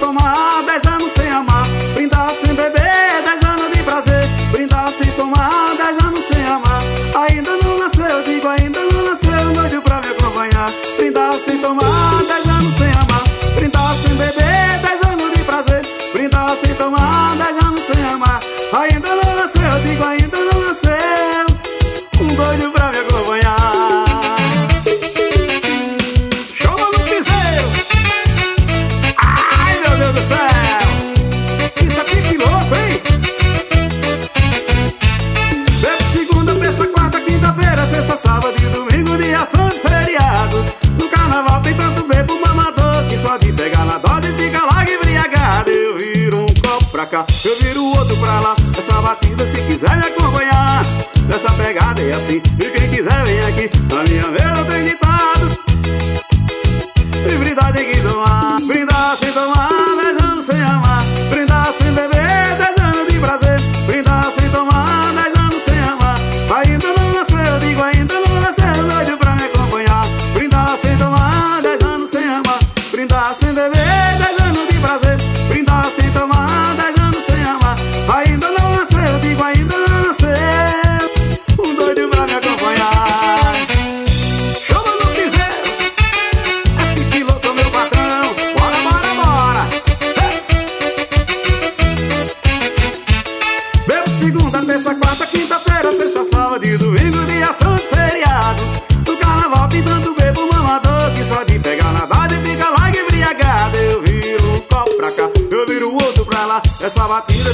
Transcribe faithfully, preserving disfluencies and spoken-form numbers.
tomar, dez anos sem amar. Brindar sem beber, dez anos de prazer. Brindar sem tomar, dez anos sem amar. Ainda não nasceu, digo ainda não nasceu, doido pra me acompanhar. Brindar sem tomar, dez anos sem amar. Brindar sem beber, dez anos de prazer. Brindar sem tomar, dez anos sem amar. Ainda não nasceu, digo ainda não nasceu, um doido pra me acompanhar. Chama no piseiro. Ai, meu Deus do céu, isso aqui que louco, hein? Bebo segunda, terça, quarta, quinta-feira, sexta, sábado e domingo, dia santo, feriado. No carnaval tem tanto bebo mamador que só de pegar na dose fica logo embriagado. Eu viro um copo pra cá, eu viro o outro pra lá. Essa batida, se quiser me acompanhar, essa pegada é assim, e quem quiser vem aqui. Na minha vez eu tenho ditado, e brindar tem que tomar. Brindar sem tomar, dez anos sem amar. Brindar sem beber, dez anos de prazer. Brindar sem tomar, dez anos sem amar. Ainda não nasceu, digo ainda não nasceu, doido pra me acompanhar. Brindar sem tomar, dez anos sem amar. Brindar sem beber, dez anos de prazer. Brindar sem tomar, dez anos sem amar. Ainda não nasceu, digo ainda não nasceu, um doido pra me acompanhar. Chama no piseiro, é que piloto meu patrão. Bora, bora, bora. Hey! Bebo segunda, terça, quarta, quinta-feira, sexta, sábado e domingo, dia santo, feriado. No carnaval tem tanto bebo mamador que só de pegar na base fica lá embriagado. Eu viro um copo pra cá, eu viro o outro pra lá. Essa batida